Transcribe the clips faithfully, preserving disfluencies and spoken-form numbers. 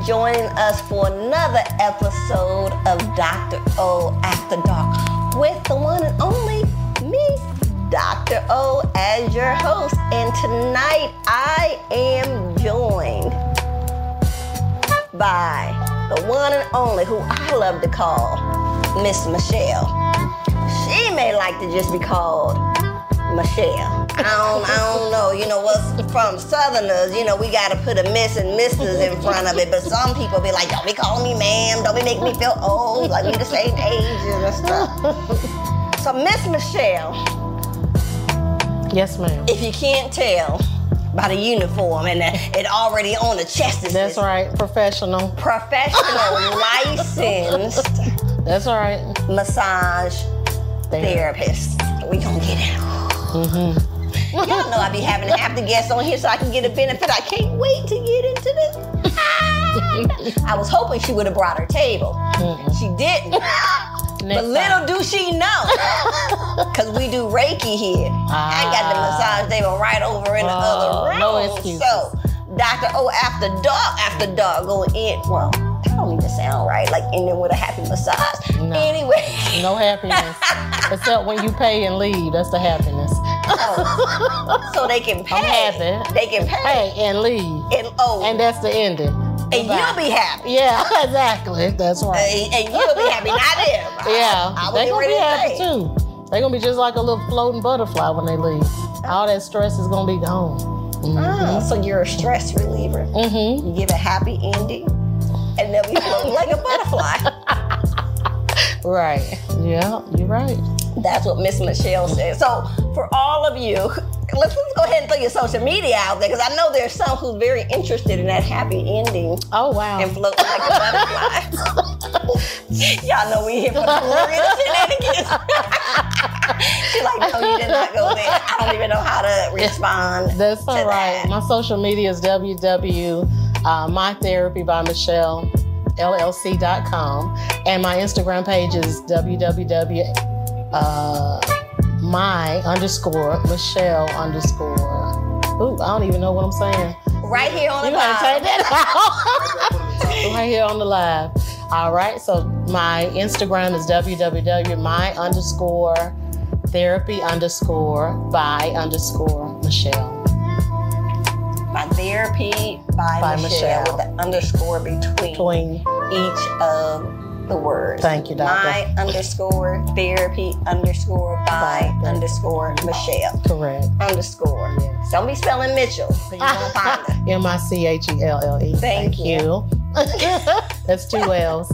joining us for another episode of Doctor O After Dark with the one and only me, Doctor O, as your host. And tonight I am joined by the one and only, who I love to call Miss Michelle. She may like to just be called Michelle. I don't, I don't know, you know, what's from Southerners, you know, we got to put a Miss and Missus in front of it, but some people be like, don't be calling me ma'am, don't be making me feel old, like we the same age and stuff. So Miss Michelle. Yes, ma'am. If you can't tell by the uniform and the, it already on the chest. That's right, professional. Professional, licensed. That's right. Massage There. therapist. We gonna get it. Mm-hmm. Y'all know I be having to have the guests on here so I can get a benefit. I can't wait to get into this. I was hoping she would have brought her table. Mm-mm. She didn't. But little do she know, because we do Reiki here. Ah. I got the massage table right over in the oh, other room. No excuses. So, Doctor O After Dark, After Dark, going in. Well, that don't even sound right, like ending with a happy massage. No. Anyway. No happiness. Except when you pay and leave. That's the happiness. Oh. So they can pay. I'm happy. They can pay. Pay and leave. And, oh. And that's the ending. And Goodbye. You'll be happy. Yeah, exactly. That's right. And, and you'll be happy, not them. Yeah, I, I they're going to be happy say. too. They're going to be just like a little floating butterfly when they leave. All that stress is going to be gone. Mm-hmm. Oh, so you're a stress reliever. Mm-hmm. You give a happy ending, and they'll be floating like a butterfly. Right. Yeah, you're right. That's what Miss Michelle said. So for all of you, let's, let's go ahead and throw your social media out there, because I know there's some who's very interested in that happy ending. Oh, wow. And floating like a butterfly. Y'all know we here for the glorious shenanigans. She's like, no, you did not go there. I don't even know how to respond. That's all to right. That. My social media is w w w dot my therapy by michelle l l c dot com, and my Instagram page is w w w dot my underscore Michelle underscore. Ooh, I don't even know what I'm saying. Right here on the you live. gotta take that out. Right here on the live. All right. So my Instagram is w w w dot my underscore therapy underscore by underscore Michelle. My therapy by, by Michelle, Michelle with the underscore between, between each of the words. Thank you, Doctor. My underscore therapy underscore by, by underscore Michelle. Correct. Underscore. Yes. Don't be spelling Mitchell. So you won't find her. M I C H E L L E. Thank, Thank you. you. That's two L's.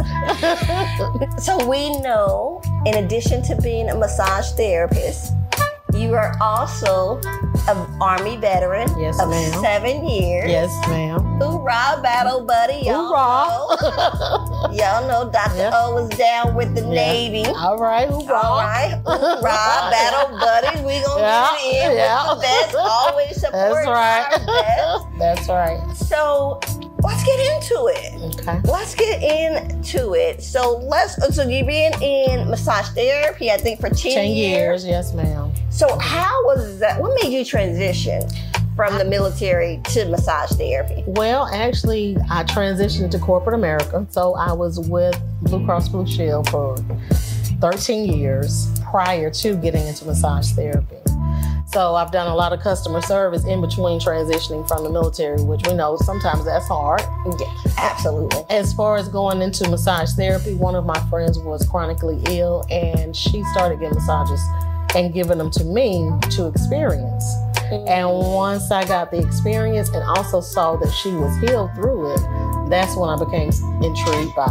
So we know, in addition to being a massage therapist, you are also an Army veteran yes, of ma'am. seven years. Yes, ma'am. Hoorah, battle buddy. Y'all Hoorah. know. Y'all know Doctor Yep. O was down with the yeah. Navy. All right, hoorah. All right, hoorah, battle buddies. We gonna yeah. get it in yeah. with the best. Always support That's right. our best. That's right. So let's get into it. Okay. Let's get into it. So let's. So you've been in massage therapy, I think, for ten, ten years. years. Yes, ma'am. So how was that? What made you transition from the military to massage therapy? Well, actually, I transitioned to corporate America. So I was with Blue Cross Blue Shield for thirteen years prior to getting into massage therapy. So I've done a lot of customer service in between transitioning from the military, which we know sometimes that's hard. Yeah, absolutely. As far as going into massage therapy, one of my friends was chronically ill, and she started getting massages and giving them to me to experience. Mm-hmm. And once I got the experience and also saw that she was healed through it, that's when I became intrigued by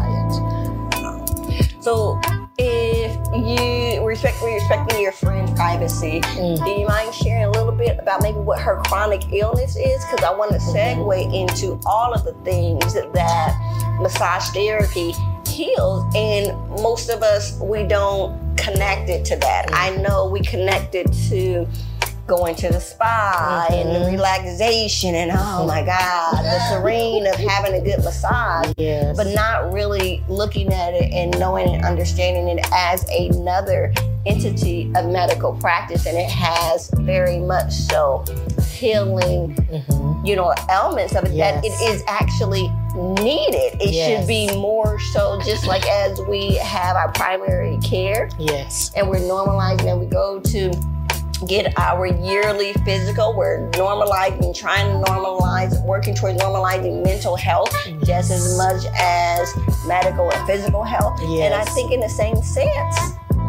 it. So if you respect, respecting your friend's privacy, mm. do you mind sharing a little bit about maybe what her chronic illness is? Because I want to segue mm-hmm. into all of the things that massage therapy heals, and most of us, we don't connect it to that. Mm-hmm. I know we connected to going to the spa mm-hmm. and the relaxation and oh my God, the serene of having a good massage, yes. but not really looking at it and knowing and understanding it as another entity of medical practice, and it has very much so healing, mm-hmm. you know, elements of it, yes. that it is actually needed. It yes. should be more so just like as we have our primary care. Yes. And we're normalizing and we go to get our yearly physical. We're normalizing, trying to normalize, working towards normalizing mental health yes. just as much as medical and physical health. Yes. And I think in the same sense,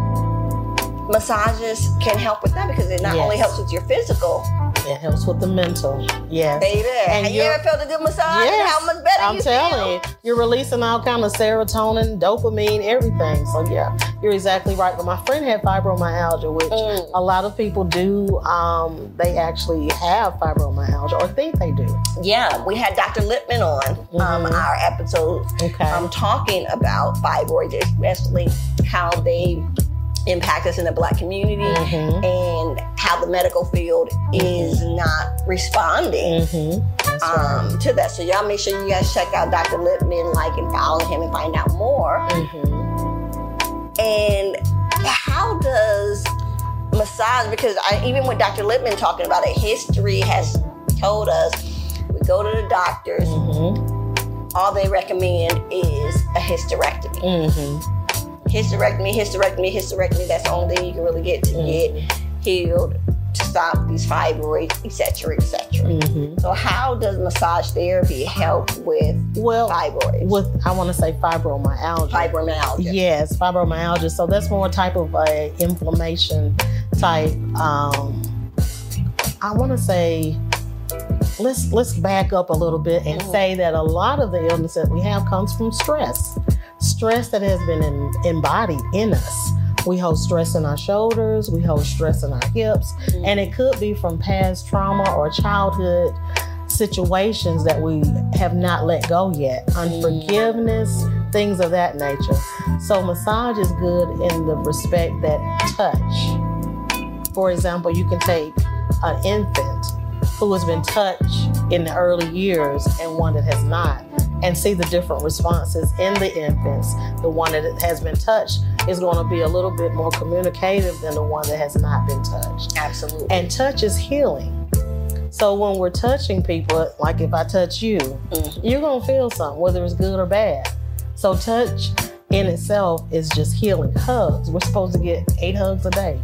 massages can help with that because it not yes. only helps with your physical, it helps with the mental. Yes. Baby, and have you ever felt a good massage? Yes, and how much better I'm you telling feel? you, you're releasing all kind of serotonin, dopamine, everything. So yeah, you're exactly right. But my friend had fibromyalgia, which mm. a lot of people do. Um, they actually have fibromyalgia or think they do. Yeah, we had Doctor Lipman on mm-hmm. um, our episode okay. um, talking about fibroids, especially how they impact us in the Black community mm-hmm. and how the medical field mm-hmm. is not responding mm-hmm. um, right. to that. So y'all make sure you guys check out Doctor Lipman, like and follow him and find out more. Mm-hmm. And how does massage, because I, even with Doctor Lipman talking about it, history has told us, we go to the doctors, mm-hmm. all they recommend is a hysterectomy. Mm-hmm. Hysterectomy, hysterectomy, hysterectomy. That's the only thing you can really get to mm-hmm. get healed, to stop these fibroids, et cetera, et cetera. Mm-hmm. So how does massage therapy help with well, fibroids? With, I want to say fibromyalgia. Fibromyalgia. Yes, fibromyalgia. So that's more type of a inflammation type. Um, I want to say, let's let's back up a little bit and mm-hmm. say that a lot of the illness that we have comes from stress. Stress that has been in, embodied in us. We hold stress in our shoulders, we hold stress in our hips, mm-hmm. and it could be from past trauma or childhood situations that we have not let go yet. Unforgiveness, things of that nature. So massage is good in the respect that touch. For example, you can take an infant who has been touched in the early years and one that has not, and see the different responses in the infants. The one that has been touched is going to be a little bit more communicative than the one that has not been touched. Absolutely. And touch is healing. So when we're touching people, like if I touch you, mm-hmm. you're going to feel something, whether it's good or bad. So touch in itself is just healing. Hugs. We're supposed to get eight hugs a day.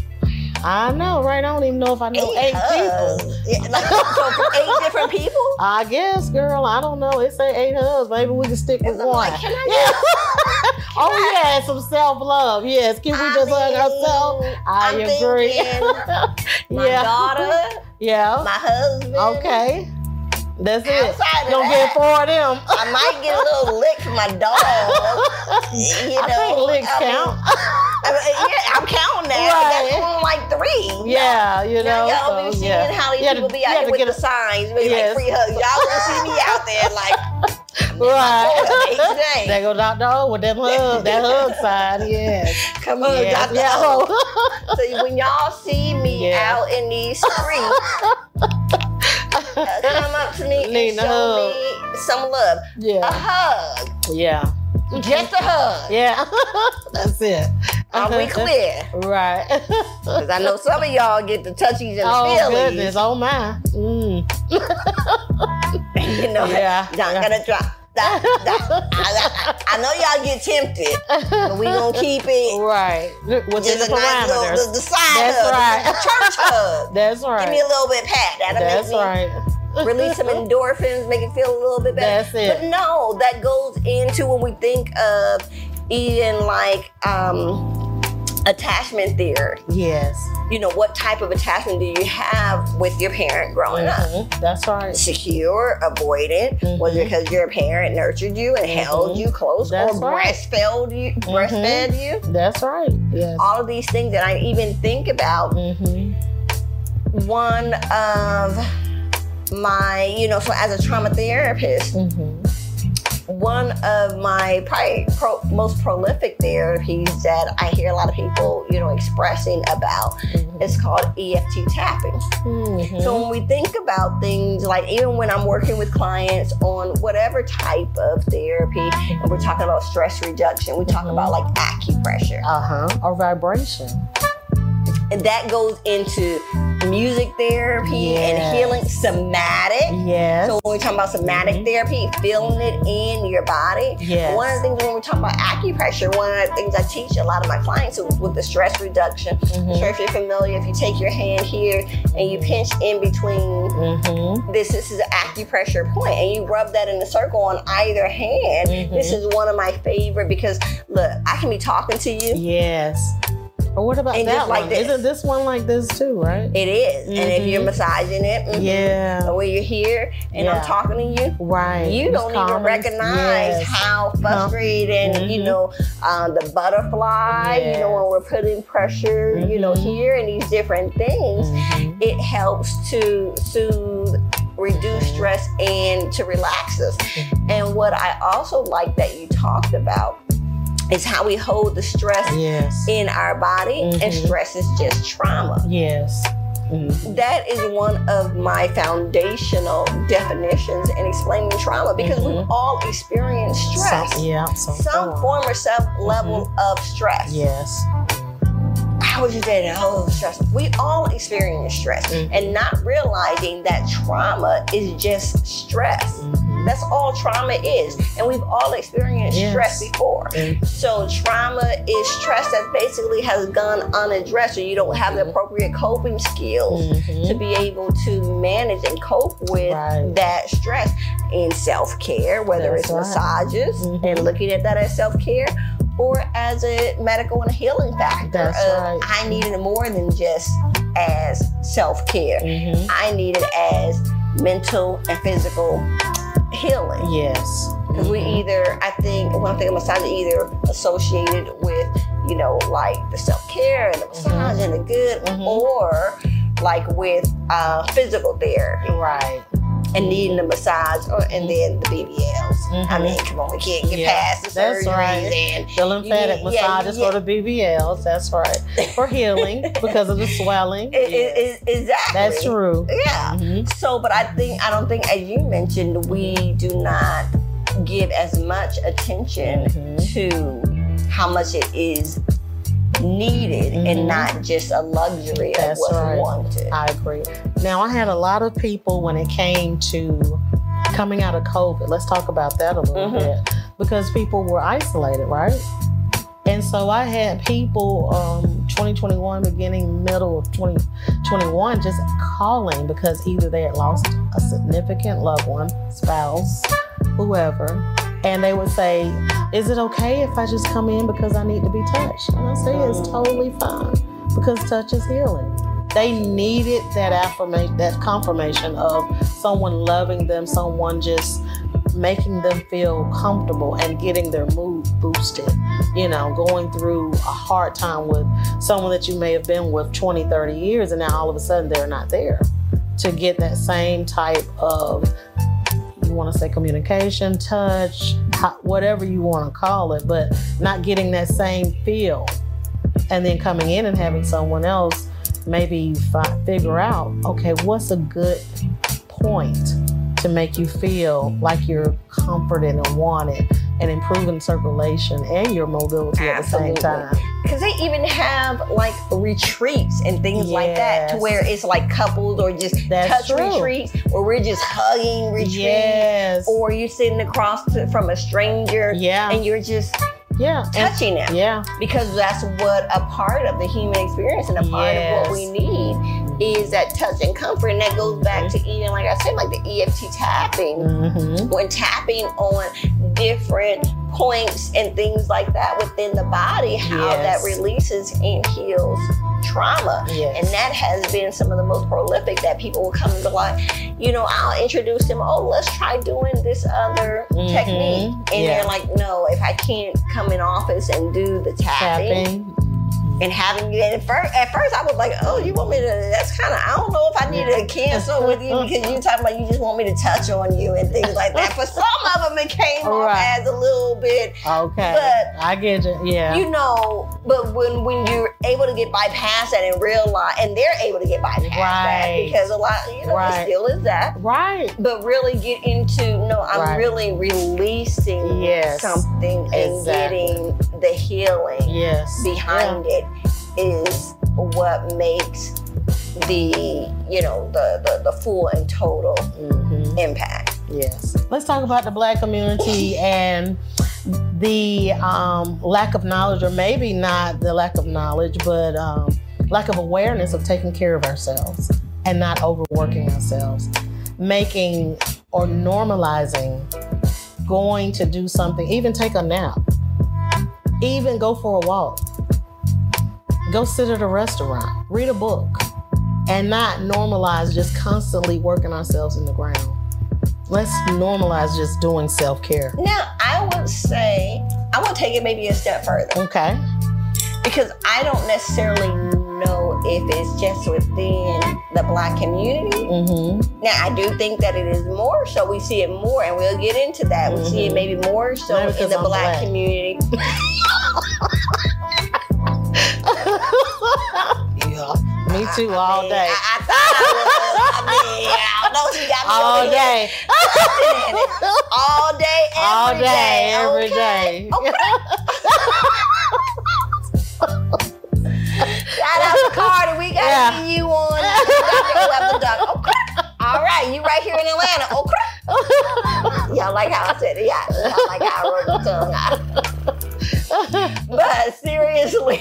I know, right? I don't even know if I know eight, eight people. Yeah, like, so for eight different people? I guess, girl. I don't know. It say eight hugs. Maybe we can stick with I'm one. Like, can I yeah. can oh, I? Yeah, some self-love. Yes. Can we I just mean, hug ourselves? I I'm agree. Thinking, my yeah. daughter, yeah. my husband. Okay. That's it. Outside Don't that, get four of them. I might get a little lick from my dog. You know, I think licks I mean, count. I mean, yeah, I'm counting that. Right. That's only like three. Yeah, you know. Y'all, y'all so, be yeah. seeing how these You people to, be out here with a, the signs, maybe yes. like free hugs. Y'all gonna see me out there like, right. There go Doctor O with them hug, that hug sign, yes. Come on, yes. Doctor Yeah. O. So when y'all see me yeah. out in these streets, uh, come up to me Need and show me some love. Yeah. A hug. Yeah. Just a hug. Yeah. That's it. Are we clear? Right. Because I know some of y'all get the touchies and the oh, feelies. Oh, goodness. Oh, my. Mm. You know, yeah. not yeah. gonna drop. That, that, I, I, I know y'all get tempted, but we gonna keep it right within just the a nice parameters. little, the, the side That's hug, right. the church hug. That's right. Give me a little bit pat. That'll That's make me right. release some endorphins, make it feel a little bit better. That's it. But no, that goes into when we think of even like um, attachment theory. Yes. You know, what type of attachment do you have with your parent growing mm-hmm. up? That's right. Secure, avoidant. Mm-hmm. Was it because your parent nurtured you and mm-hmm. held you close, That's or right. breastfed you? Mm-hmm. Breastfed you? That's right. Yes. All of these things that I even think about. Mm-hmm. One of my, you know, so as a trauma therapist, mm-hmm. one of my probably pro, most prolific therapies that I hear a lot of people, you know, expressing about mm-hmm. is called E F T tapping. Mm-hmm. So when we think about things like even when I'm working with clients on whatever type of therapy, and we're talking about stress reduction, we talk mm-hmm. about like acupressure. Uh-huh. Or vibration. And that goes into music therapy yes. and healing, somatic. Yes. So when we talk about somatic mm-hmm. therapy, feeling it in your body. Yes. One of the things when we talk about acupressure, one of the things I teach a lot of my clients with the stress reduction. Mm-hmm. I'm sure if you're familiar, if you take your hand here and you pinch in between mm-hmm. this, this is an acupressure point, and you rub that in a circle on either hand. Mm-hmm. This is one of my favorite because look, I can be talking to you. Yes. Or what about and that like one? This. Isn't this one like this too, right? It is. Mm-hmm. And if you're massaging it, mm-hmm. yeah. and when you're here and yeah. I'm talking to you, right. you don't calmness. even recognize yes. how frustrated and, mm-hmm. you know, um, the butterfly, yes. you know, when we're putting pressure, mm-hmm. you know, here and these different things, mm-hmm. it helps to soothe, reduce stress, and to relax us. Mm-hmm. And what I also like that you talked about is how we hold the stress yes. in our body, mm-hmm. and stress is just trauma. Yes. Mm-hmm. That is one of my foundational definitions in explaining trauma, because mm-hmm. we've all experienced stress. Some, yeah, some, some form. form or some level mm-hmm. of stress. Yes. How was your day? Oh, stress. We all experience stress, mm-hmm. and not realizing that trauma is just stress. Mm-hmm. That's all trauma is. And we've all experienced yes. stress before. Mm-hmm. So trauma is stress that basically has gone unaddressed, or you don't have the appropriate coping skills mm-hmm. to be able to manage and cope with right. that stress. In self-care, whether That's it's right. massages mm-hmm. and looking at that as self-care, or as a medical and healing factor. That's uh, right. I need it more than just as self-care. Mm-hmm. I need it as mental and physical healing. Yes. Because mm-hmm. we either, I think, when I think of massage, either associated with, you know, like the self-care and the massage mm-hmm. and the good, mm-hmm. or like with uh, physical therapy. Right. And needing the massage, or, and then the B B Ls. Mm-hmm. I mean, come on, we can't get yeah, past the that's surgeries right. and the lymphatic yeah, massages yeah, yeah. for the B B Ls. That's right, for healing because of the swelling. It, it, it, exactly. That's true. Yeah. Mm-hmm. So, but I think I don't think, as you mentioned, we do not give as much attention mm-hmm. to how much it is needed mm-hmm. and not just a luxury That's of what's right. wanted. I agree. Now, I had a lot of people when it came to coming out of COVID. Let's talk about that a little mm-hmm. bit, because people were isolated, right? And so I had people um, twenty twenty-one, beginning middle of twenty twenty-one, just calling because either they had lost a significant loved one, spouse, whoever, and they would say, is it okay if I just come in because I need to be touched? And I say, it's totally fine, because touch is healing. They needed that affirmation, that confirmation of someone loving them, someone just making them feel comfortable and getting their mood boosted. You know, going through a hard time with someone that you may have been with twenty, thirty years, and now all of a sudden they're not there. To get that same type of, you want to say communication, touch, whatever you want to call it, but not getting that same feel. And then coming in and having someone else maybe fi- figure out, okay, what's a good point to make you feel like you're comforted and wanted, and improving circulation and your mobility Absolutely. At the same time. Because they even have like retreats and things yes. like that, to where it's like couples or just That's touch true. retreats, or we're just hugging retreats, yes. or you're sitting across to, from a stranger yeah. and you're just yeah. touching them. Yeah. Because that's what a part of the human experience, and a part yes. of what we need is that touch and comfort. And that goes mm-hmm. back to even, like I said, like the E F T tapping. Mm-hmm. When tapping on different points and things like that within the body, how yes. that releases and heals trauma. Yes. And that has been some of the most prolific, that people will come to, like, you know, I'll introduce them, oh, let's try doing this other mm-hmm. technique. And yeah. they're like, no, if I can't come in office and do the tapping, tapping. and having you. And at first, at first, I was like, "Oh, you want me to?" That's kind of. I don't know if I need to cancel with you because you talking about you just want me to touch on you and things like that. For some of them, it came off Right. as a little bit. Okay. But I get you. Yeah. you know, but when when you're able to get bypast that and realize, and they're able to get bypast that Right. because a lot, you know, Right. it still is that. right. But really get into no, I'm Right. really releasing Yes. something and Exactly. getting the healing Yes. behind it is what makes the you know the the, the full and total hmm impact. Yes. Let's talk about the Black community and the um, lack of knowledge, or maybe not the lack of knowledge, but um, lack of awareness of taking care of ourselves and not overworking ourselves, making or normalizing going to do something, even take a nap, even go for a walk, go sit at a restaurant, read a book, and not normalize just constantly working ourselves in the ground. Let's normalize just doing self-care. Now I would say I would take it maybe a step further Okay. because I don't necessarily know if it's just within the Black community. Mm-hmm. Now, I do think that it is more so. We see it more, and we'll get into that. We see it maybe more so Maybe in 'cause the I'm Black, Black. community. Yeah. Me too, all I mean, day. I, I thought I was. I mean, I know you got me All over here. day. All day, every All day, every okay? day. Shout out to Carter. We got to Yeah. see you on the Duck. Okay. All right, you right here in Atlanta. Okay. Y'all like how I said it. Yeah, y'all like how I wrote the tongue out. But seriously.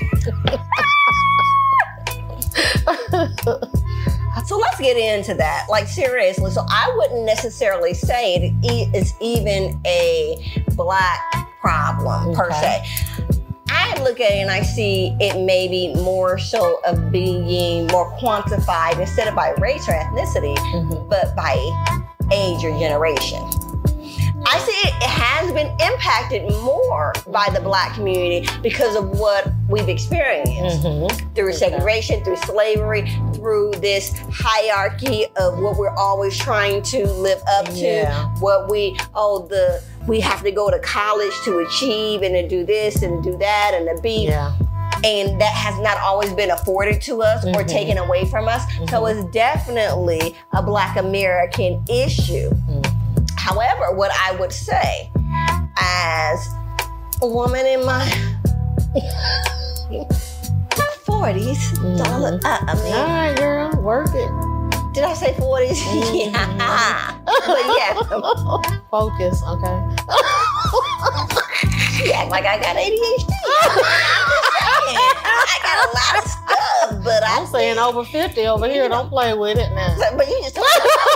So let's get into that. Like, seriously. So I wouldn't necessarily say it is even a Black problem per Okay. se. I look at it and I see it maybe more so of being more quantified instead of by race or ethnicity, Mhm. but by age or generation. I see it, it has been impacted more by the Black community because of what we've experienced Mhm. through Okay. segregation, through slavery, through this hierarchy of what we're always trying to live up to. Yeah. What we, oh, the we have to go to college to achieve and to do this and to do that and to be. Yeah. And that has not always been afforded to us or Mhm. taken away from us. So it's definitely a Black American issue. Mhm. However, what I would say as a woman in my forties, Mhm. I, I mean, All right, girl, work it. did I say forties? Mhm. Yeah. But yeah, Focus, okay. she act like I got A D H D. I'm just saying, I got a lot of stuff, but I I'm saying over fifty over here. Don't play with it now. But you just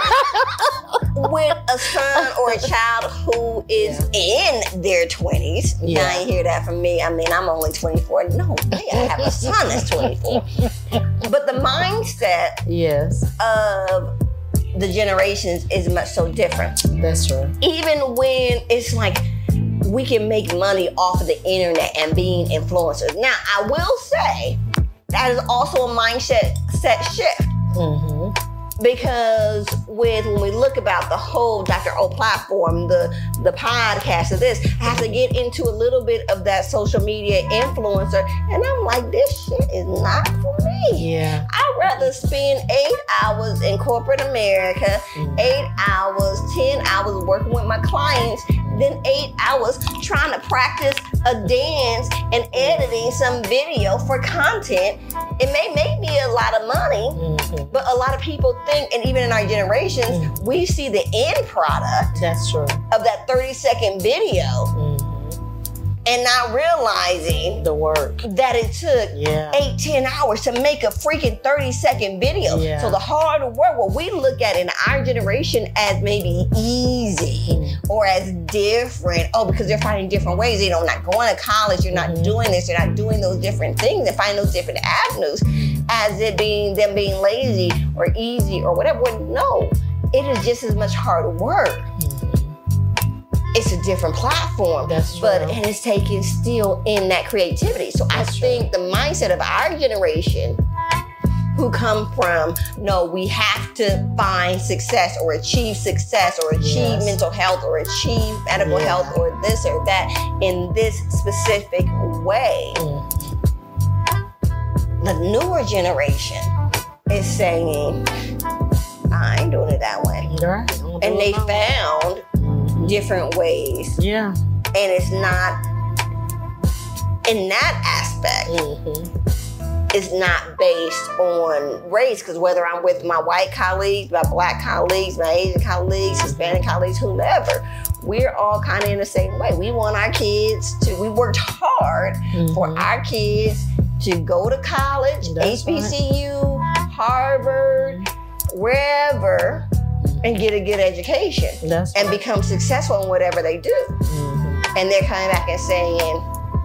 with a son or a child who is in their twenties. Yeah. Now you hear that from me. I mean, I'm only twenty-four. No, I have a son that's twenty-four. But the mindset Yes, of the generations is much so different. that's true. Even when it's like we can make money off of the internet and being influencers. Now, I will say that is also a mindset set shift. Mm-hmm. Because with when we look about the whole Doctor O platform, the the podcast of this, I have to get into a little bit of that social media influencer, and I'm like, this shit is not for me. Yeah. I'd rather spend eight hours in corporate America, Mhm. eight hours, ten hours working with my clients, than eight hours trying to practice a dance and editing some video for content. It may make me a lot of money, Mm-hmm. but a lot of people think, and even in our generations, Mhm. we see the end product That's true. of that thirty second video Mm-hmm. and not realizing The work. that it took Yeah. eight, ten hours to make a freaking thirty second video. Yeah. So the hard work, what we look at in our generation as maybe easy Mm. or as different, oh, because they're finding different ways. You know, not going to college, you're not Mhm. doing this, you're not doing those different things and finding those different avenues as it being them being lazy or easy or whatever. Well, no, it is just as much hard work. Mhm. it's a different platform. That's true. But and it's taken still in that creativity. So That's I true. think the mindset of our generation, who come from, no, we have to find success or achieve success or achieve Yes. mental health or achieve medical Yeah. health or this or that in this specific way. Mm. The newer generation is saying, I ain't doing it that way. Right. I'm And doing they my own. found Mhm. different ways. Yeah. And it's not, in that aspect, Mm-hmm. it's not based on race. Because whether I'm with my white colleagues, my black colleagues, my Asian colleagues, Hispanic colleagues, whomever, we're all kind of in the same way. We want our kids to, we worked hard for Mhm. our kids to go to college, That's H B C U, Harvard, wherever, and get a good education That's and right. become successful in whatever they do. Mhm. And they're coming back and saying,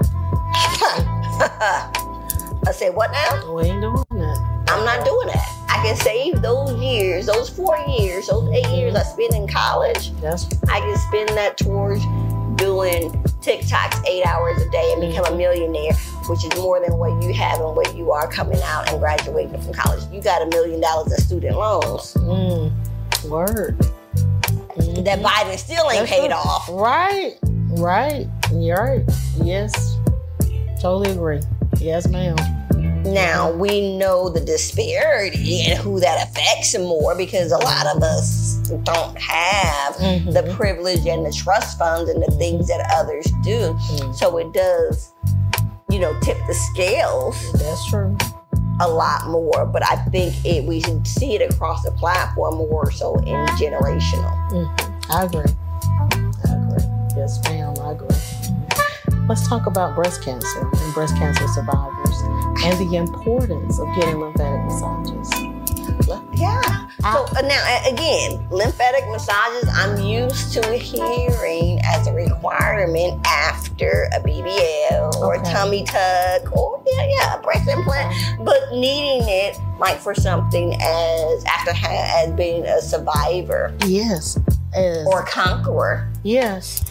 I said, what now? We ain't doing that. I'm not doing that. I can save those years, those four years, those eight years I spent in college. That's I can spend that towards doing TikToks eight hours a day and become a millionaire, which is more than what you have and what you are coming out and graduating from college. You got a million dollars in student loans mm. Word. Mhm. that Biden still ain't That's paid true. off. Right. Right. You're right. Yes. Totally agree. Yes, ma'am. Now we know the disparity and who that affects more because a lot of us don't have Mhm. the privilege and the trust funds and the things that others do. Mhm. So it does, you know, tip the scales That's true. a lot more. But I think it we should see it across the platform more so in generational. Mhm. I agree. I agree. Yes, ma'am. I agree. Let's talk about breast cancer and breast cancer survivors and the importance of getting lymphatic massages. Yeah. So uh, now, a- again, lymphatic massages, I'm used to hearing as a requirement after a B B L or a Okay. tummy tuck or, yeah, yeah, a breast implant, but needing it like for something as after ha- as being a survivor Yes. As, or a conqueror yes.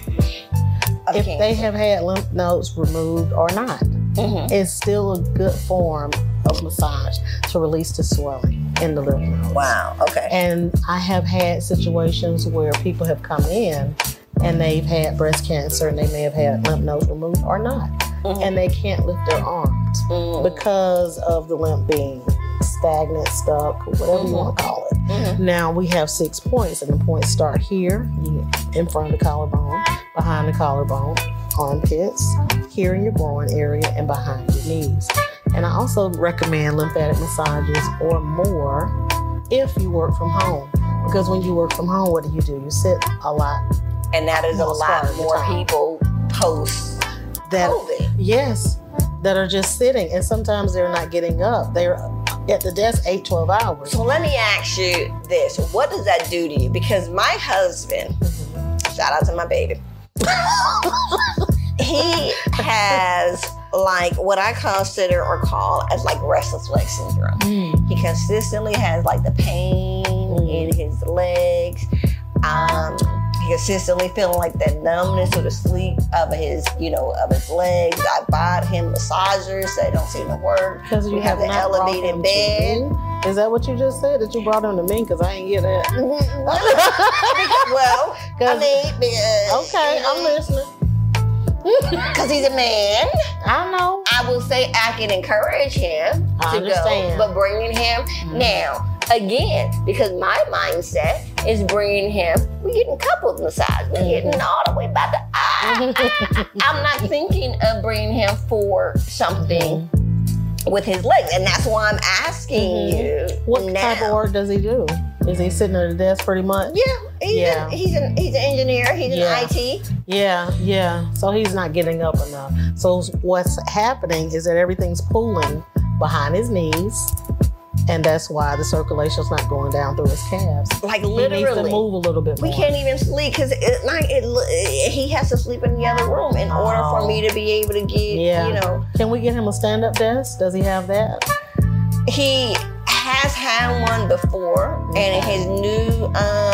of If cancer. they have had lymph nodes removed or not, Mhm. it's still a good form of massage to release the swelling in the lymph nodes. Wow, okay. And I have had situations where people have come in and they've had breast cancer and they may have had lymph nodes removed or not. Mhm. And they can't lift their arms Mhm. because of the lymph being stagnant, stuck, whatever you Mhm. want to call it. Mhm. Now we have six points, and the points start here, you- in front of the collarbone, behind the collarbone, armpits, here in your groin area, and behind your knees. And I also recommend lymphatic massages or more if you work from home. Because when you work from home, what do you do? You sit a lot. And that is a Most lot part of the more time. people post That COVID. yes, that are just sitting, and sometimes they're not getting up. They're at the desk eight, twelve hours. So let me ask you this. What does that do to you? Because my husband, shout out to my baby, he has like what I consider or call as like restless leg syndrome. Mm. He consistently has like the pain Mm. in his legs. Um, he consistently feeling like that numbness or the sleep of his, you know, of his legs. I bought him massagers that don't seem to work. Because you We have have the not brought elevated them to bed. me. Is that what you just said? That you brought them to me? Because I ain't get that. Well, I 'Cause- mean, because, okay, I'm listening. because he's a man. I know. I will say I can encourage him I to understand. go, but bringing him Mhm. now again because my mindset is bringing him. We're getting couples massage. We're getting Mhm. all the way about the. Ah, I, I'm not thinking of bringing him for something with his legs, and that's why I'm asking Mhm. you What now. type of work does he do? Is he sitting at the desk pretty much? Yeah, he's, Yeah. A, he's an he's an engineer. He's Yeah. an I T. Yeah, yeah. So he's not getting up enough. So what's happening is that everything's pulling behind his knees, and that's why the circulation's not going down through his calves. Like He needs to literally. move a little bit more. We can't even sleep because at night it, it, he has to sleep in the other room in order Oh. for me to be able to get, Yeah. you know. Can we get him a stand-up desk? Does he have that? He has had one before, and Okay. his new um new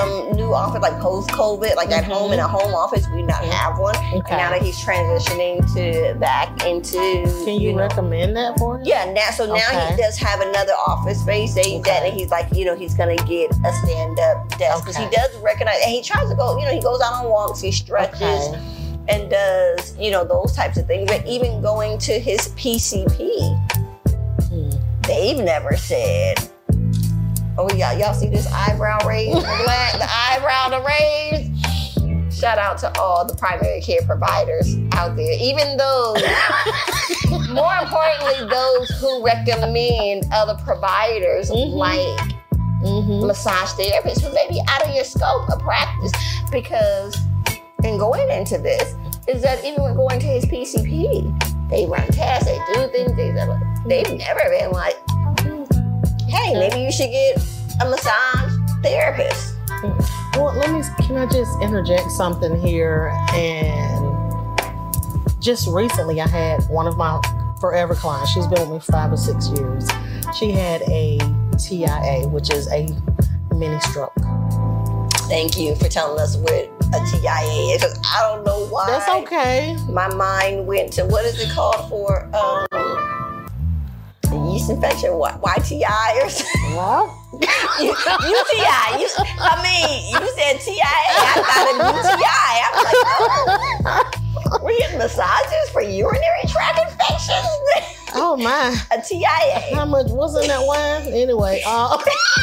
new office, like post-COVID, like at Mhm. home in a home office. We not have one. Okay. And now that he's transitioning to back into, Can you, you know, recommend that for him? yeah, now so now Okay. he does have another office space. That he's at, Okay. and he's like, you know, he's gonna get a stand-up desk because Okay. he does recognize, and he tries to go, you know, he goes out on walks, he stretches, Okay. and does, you know, those types of things. But even going to his P C P, Hmm. they've never said, oh y'all, y'all see this eyebrow raise, the black- the eyebrow to raise. Shout out to all the primary care providers out there, even those, more importantly, those who recommend other providers Mhm. like Mm-hmm. massage therapists who may be out of your scope of practice. Because, and going into this, is that even when going to his P C P, they run tests, they do things, they, they've never been like, hey, maybe you should get a massage therapist. Well, let me, can I just interject something here? And just recently, I had one of my forever clients. She's been with me five or six years. She had a T I A, which is a mini stroke. Thank you for telling us what a T I A is, because I don't know why. That's okay. My mind went to, what is it called for um, yeast infection? What, Y T I or something? Well, U T I. You, I mean, you said T I A. I thought of U T I. I'm like, oh, we're getting massages for urinary tract infections? oh my. A T I A. How much was in that wine? Anyway, uh,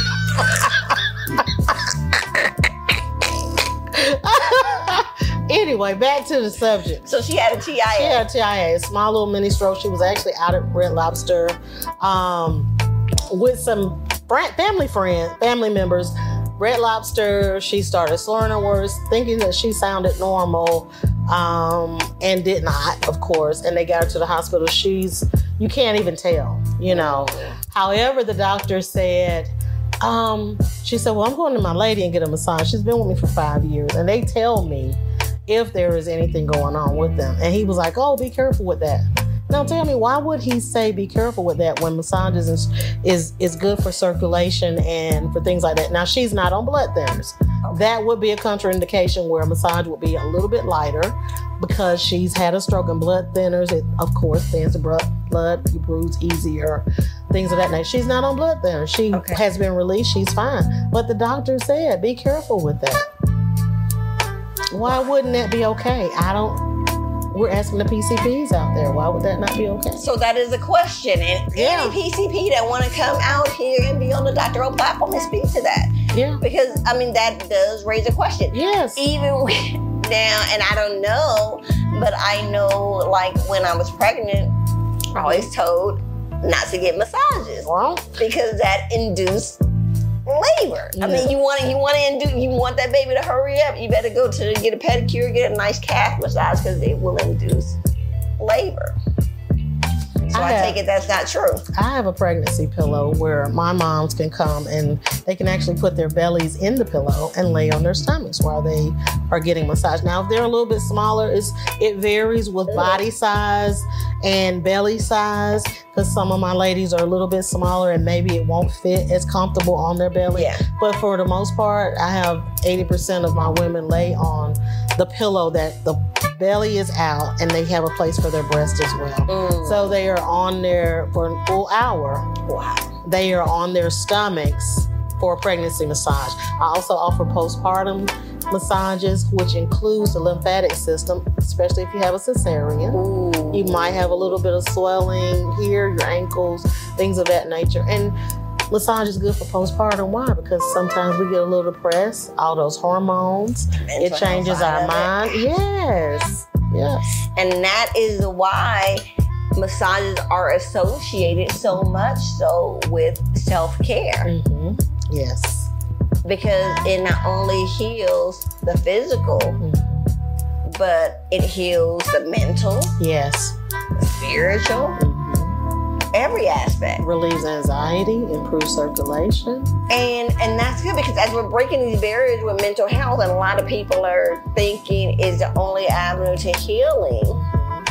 anyway, back to the subject. So she had a T I A. She had a T I A, a small little mini stroke. She was actually out at Red Lobster um, with some fr- family friends, family members. Red Lobster, she started slurring her words, thinking that she sounded normal, um, and did not, of course. And they got her to the hospital. She's, you can't even tell, you know. However, the doctor said, um, she said, well, I'm going to my lady and get a massage. She's been with me for five years. And they tell me if there is anything going on with them. And he was like, oh, be careful with that. Now tell me, why would he say be careful with that when massages is, is, is good for circulation and for things like that? Now, she's not on blood thinners. Okay. That would be a contraindication where a massage would be a little bit lighter because she's had a stroke, and blood thinners, it of course thins the blood, blood you bruise easier, things of that nature. She's not on blood thinners. She Okay. has been released. She's fine. But the doctor said, be careful with that. Why wouldn't that be okay? I don't, we're asking the P C Ps out there. Why would that not be okay? So that is a question. And Yeah. any P C P that want to come out here and be on the Doctor O platform and speak to that. Yeah. Because, I mean, that does raise a question. Yes. Even with, now, and I don't know, but I know, like, when I was pregnant, I always told not to get massages Well, because that induced labor. I Yeah. mean, you want to, you want to induce, you want that baby to hurry up. You better go to get a pedicure, get a nice calf massage because they will induce labor. So I I, have- take it that's not true. I have a pregnancy pillow where my moms can come and they can actually put their bellies in the pillow and lay on their stomachs while they are getting massaged. Now, if they're a little bit smaller, it's, it varies with body size and belly size, because some of my ladies are a little bit smaller and maybe it won't fit as comfortable on their belly. Yeah. But for the most part, I have eighty percent of my women lay on the pillow that the belly is out and they have a place for their breast as well. Mm. So they are on there for a full hour. Wow. They are on their stomachs for a pregnancy massage. I also offer postpartum massages, which includes the lymphatic system, especially if you have a cesarean. Ooh. You might have a little bit of swelling here, your ankles, things of that nature. And massage is good for postpartum. Why? Because sometimes we get a little depressed, all those hormones. Mental It changes health side our of it. mind. Yes. Yes. And that is why massages are associated so much so with self-care. hmm Yes. Because it not only heals the physical, Mhm. but it heals the mental, Yes. the spiritual, Mhm. every aspect. Relieves anxiety, improves circulation. And and that's good because as we're breaking these barriers with mental health, and a lot of people are thinking is the only avenue to healing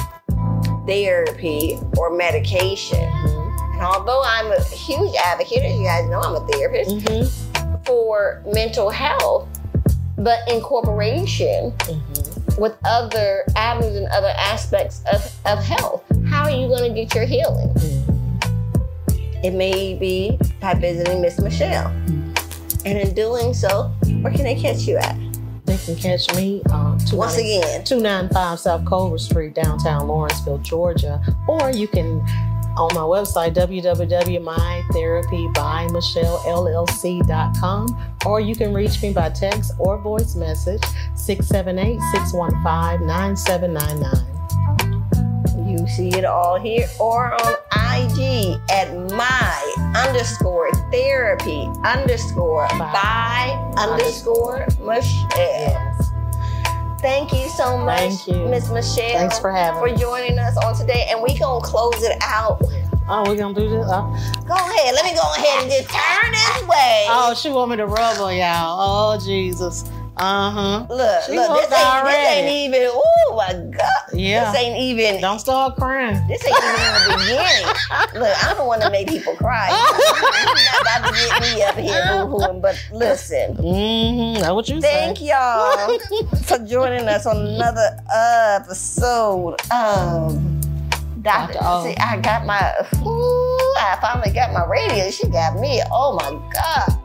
therapy or medication. Mhm. And although I'm a huge advocate, as you guys know, I'm a therapist, Mhm. for mental health, but in corporation Mm-hmm. with other avenues and other aspects of, of health. How are you going to get your healing? Mm-hmm. It may be by visiting Miss Michelle. And in doing so, where can they catch you at? They can catch me um, Once again, two ninety-five South Culver Street, downtown Lawrenceville, Georgia. Or you can, on my website, w w w dot my therapy by michelle l l c dot com. Or you can reach me by text or voice message, six seven eight, six one five, nine seven nine nine. you see it all here, or on I G at my underscore therapy underscore by underscore Michelle. Yes. Thank you so much, Thank you. Miss Michelle. Thanks for having for me. joining us on today, and we gonna close it out. Oh, we're gonna do this? Oh. Go ahead. Let me go ahead and just turn this way. Oh, she want me to rub on y'all. Oh, Jesus. Uh-huh. Look, She look, hooked this ain't, this already. ain't even, oh my God. Yeah. This ain't even, Don't start crying. this ain't even in the beginning. Look, I don't want to make people cry. You're not about to get me up here boo-hooing, but listen. Mm-hmm. That's what you Thank say. y'all for joining us on another episode of Doctor Doctor O. See, I got my, ooh, I finally got my radio. She got me. Oh my God.